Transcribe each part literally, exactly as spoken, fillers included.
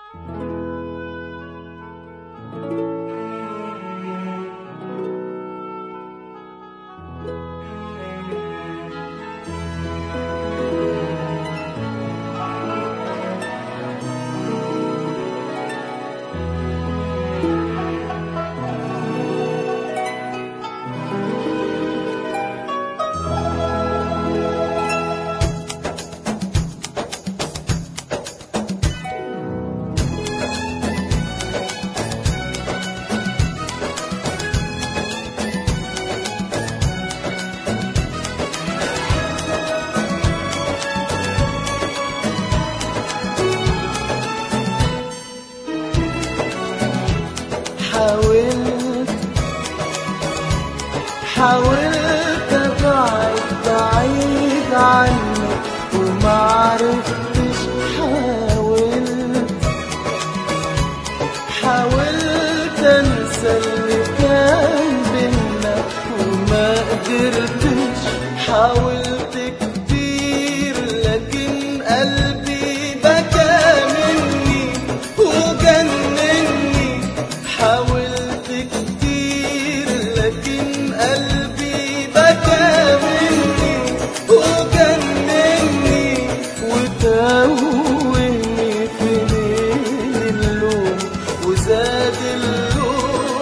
حاولت حاولت ابعد بعيد عنك ومعرفتش. حاولت حاولت انسى اللي كان بينا وما قدرتش. حاولت كتير لكن قلبي بكى مني وجنني. حاولت كتير لكن قلبي بكى مني وجنني وتوهني في ليل اللوم وزاد اللوم.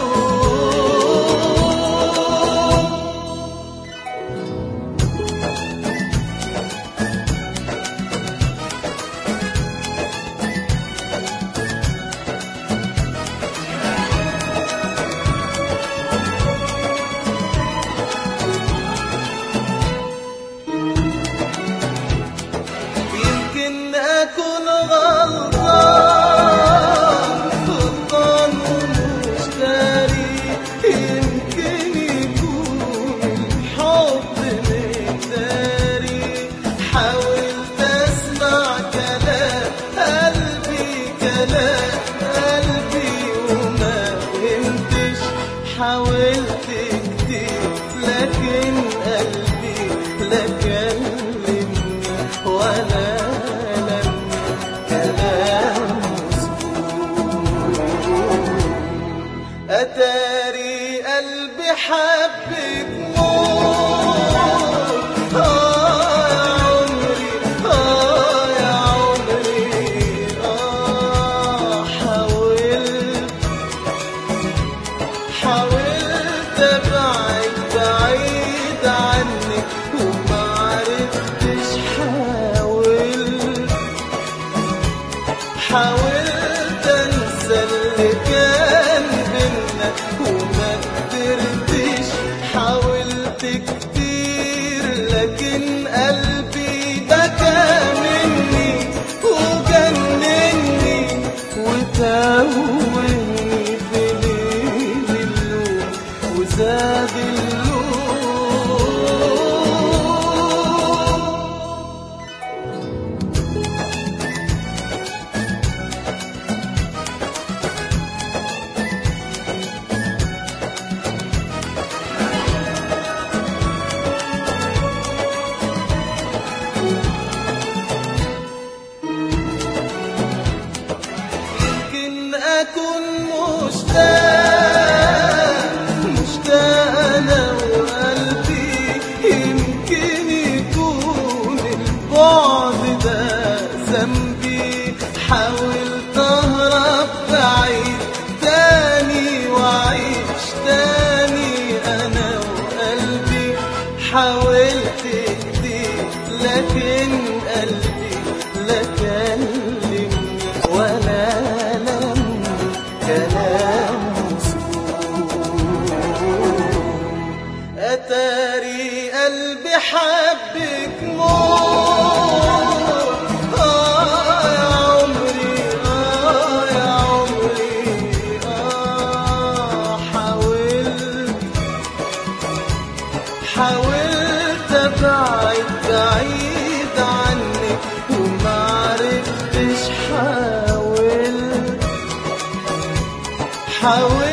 يمكن أكون غلطان غلطان ومش داري. يمكن يكون الحب مقداري. حاولت أسمع كلام قلبي كلام قلبي وما فهمتش. حاولت كتير لكن قلبي لا كلمني ولا لمني كلام مسكون. أتاري قلبي حبك موت. آه يا عمري آه يا عمري آه. حاولت حاولت أبعد بعيد عنك ومعرفتش. حاولت حاولت أنسى اللي كان بينا وما قدرتش. حاولت كتير لكن قلبي بكى مني وجنني وتوهني في ليل اللوم وزاد اللوم. يمكن أكون مشتاق مشتاق أنا وقلبي. يمكن يكون البعد ده ذنبي. حاولت أهرب بعيد تاني وأعيش تاني أنا وقلبي. حاولت كتير لكن قلبي لا كلمني ولا لمني كلام مسكون. أتاري قلبي حبك موت. آه يا عمري آه يا عمري آه. حاولت حاولت أبعد بعيد عنك ومعرفتش. حاولت حاولت